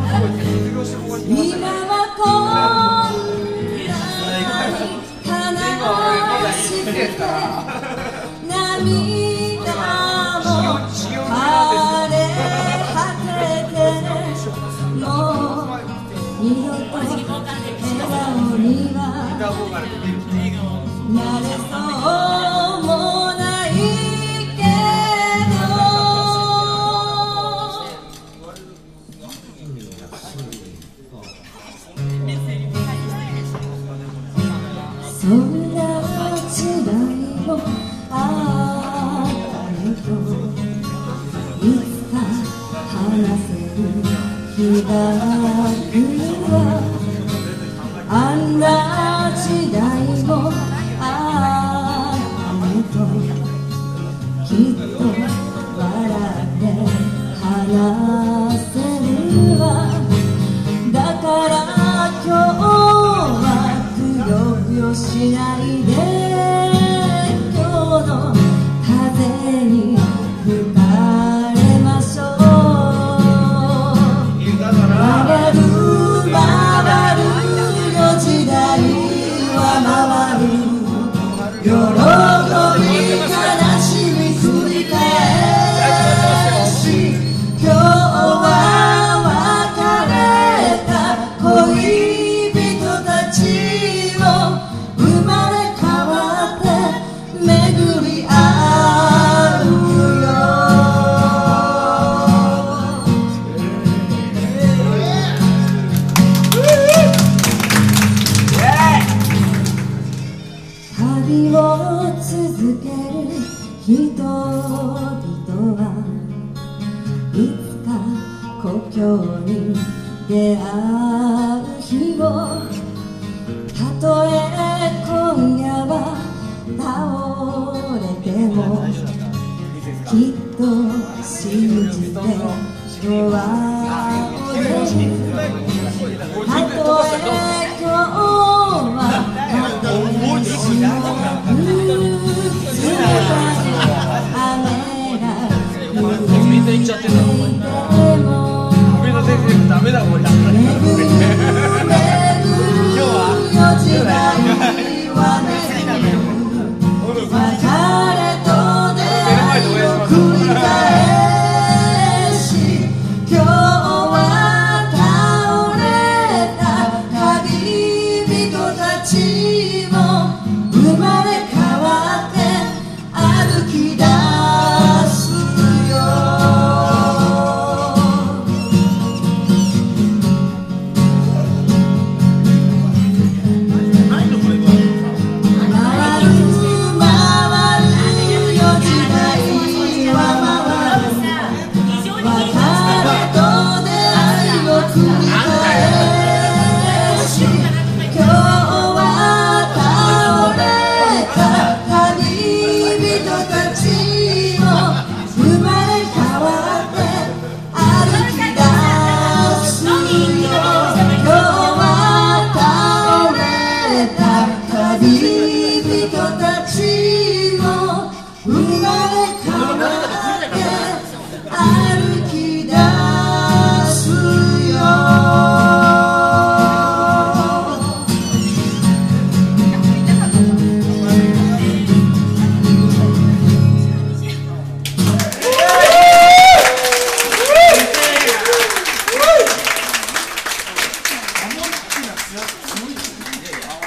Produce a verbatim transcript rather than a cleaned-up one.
今はこんなに悲しくて涙も枯れ果ててもう二度と笑顔にはなれそうもないけどそんな時代もあったよといつか話せる日が来るわあんな時代もあったよときっと笑って話せるわだから今日はくよくよしないで今日の風に吹かれましょう回る回るよ時代は回る喜び悲しみ繰り返し今日は別れた恋人たちも生まれ変わって巡り合うよ旅を続ける人々はいつか故郷に出会う日をたとえ今夜は倒れてもきっと信じて今日はおれるたとえ今日はみんな行っちゃってんだろ、お前。上の先生ダメだ、お前。今日は別れと出会いを繰り返し今日は倒れた旅人たちも生まれ変わって歩き出すよ回る回るよ時代は回る別れと出会いを繰り返し今日は倒れた旅人たちも生まれ変わって歩き出すよ今日は倒れた旅人たちも生まれ変わって歩き出すよすごい